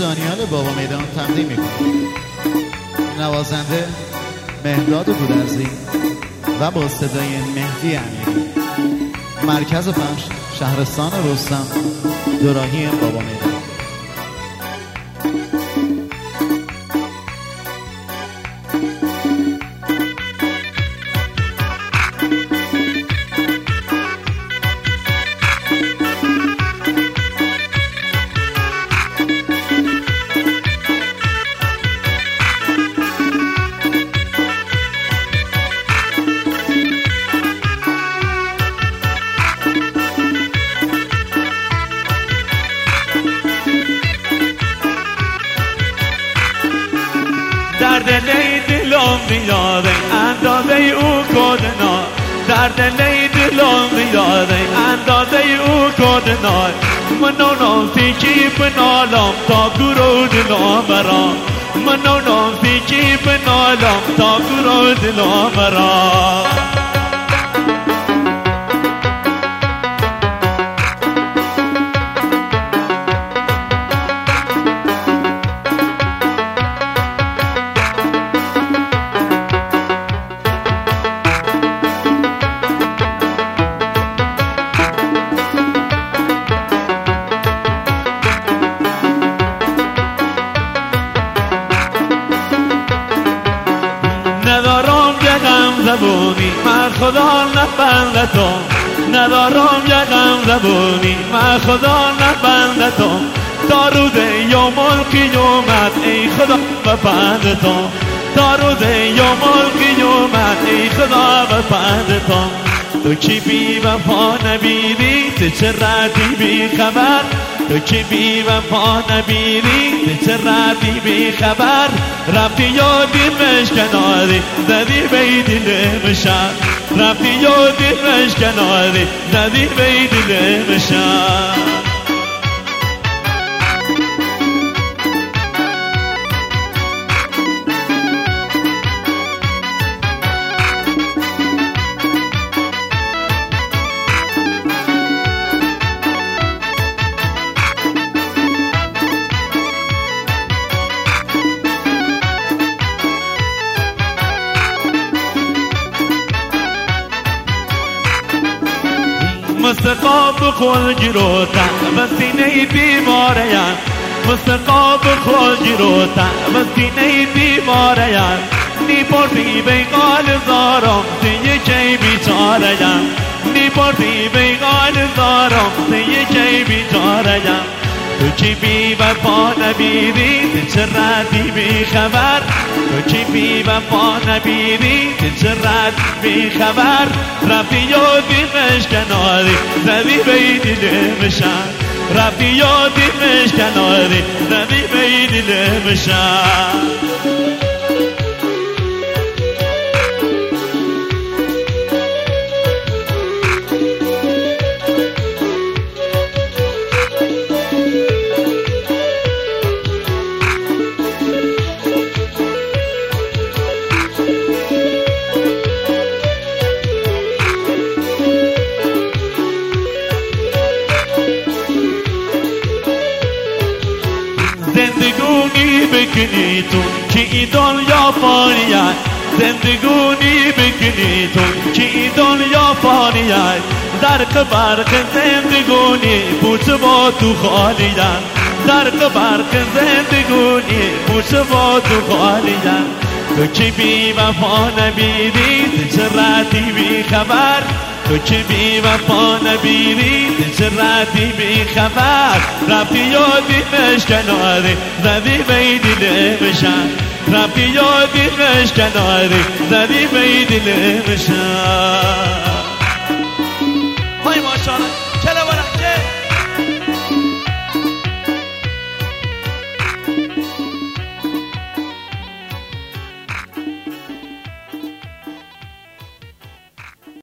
دانیال بابا میدان تقدیم میکنم. نوازنده مهداد گودرزی و با صدای مهدی امیری. مرکز پخش شهرستان رستم، دوراهی بابا میدان. در دل دلم میاره اندازه او کدنا، در دل دلم میاره اندازه او کدنا. منو نامسیکی بنالم تا گرو دلم برام، منو نامسیکی بنالم تا گرو دلم برام. ندارم یکم زبونی من خدا نبندتم، ندارم یکم زبونی من خدا نبندتم. تا روز یوم القیامت ای خدا ببندتم، تا روز یوم القیامت ای خدا ببندتم. تو کی بی وفا نبیری تو چه ردی بی خبر، تو کی بی وفا نبیری تو چه ردی بی خبر. رفتی یادی مشکناری زدی بی دل مشن، رفتی یادی مشکناری زدی بی دل مشن. مستقاب خود گیروتن و سینه بیماریم، مستقاب خود گیروتن و سینه بیماریم. نیپردی بیگال زارم سیه کی بیچاریم، نیپردی بیگال زارم سیه کی بیچاریم. تو کی بی وفا نبیری تو چه ردی بی خبر، تو کی بی وفا نبیری تو چه رد بی خبر. رفتی یادی مشکناری زدی بی دل مشن، رفتی یادی مشکناری زدی بی دل مشن. زندگونی بکنی تو که این دنیا فانیه، زندگونی بکنی تو که این دنیا فانیه. درک برق زندگونی پوچ با تو خالیه، درک برق زندگونی پوچ با تو خالیه. تو که بی وفا نبیری تو چه ردی بی خبر، تو که بی وفا نبیری تو چه ردی بی خبر. رفتی یادی مشکناری زدی بی دل مشن، رفتی یادی مشکناری زدی بی دل مشن. های ماشاءالله